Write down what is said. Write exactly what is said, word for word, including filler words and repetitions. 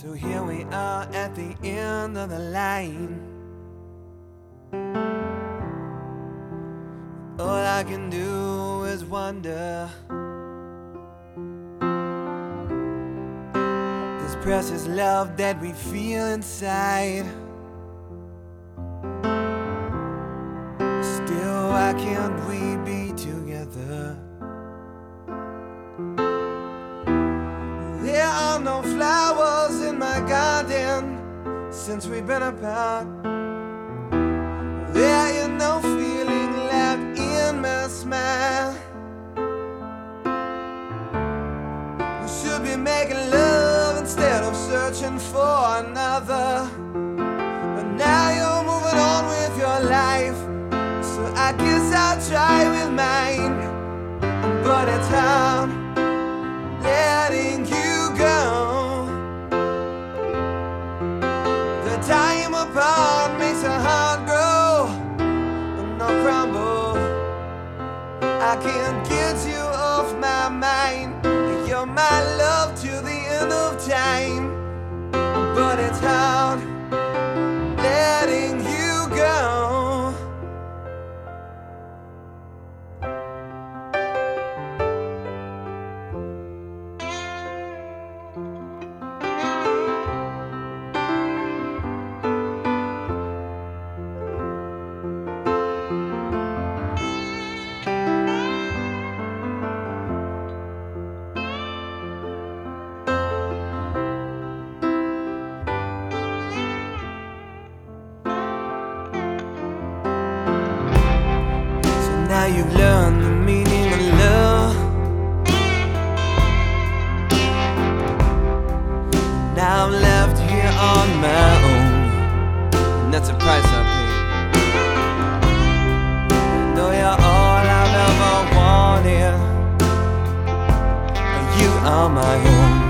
So here we are at the end of the line. All I can do is wonder, this precious love that we feel inside, still why can't we be together? There are no flowers in my garden since we've been apart. There is no feeling left in my smile. We should be making love instead of searching for another. But now you're moving on with your life, so I guess I'll try with mine. But it's hard letting you go. The time apart makes a heart grow and not crumble. I can't get you off my mind. You're my love to the end of time. But it's hard letting you go. Now you've learned the meaning of love. Now I'm left here on my own, and that's a price I pay. I know you're all I've ever wanted, and you are my home.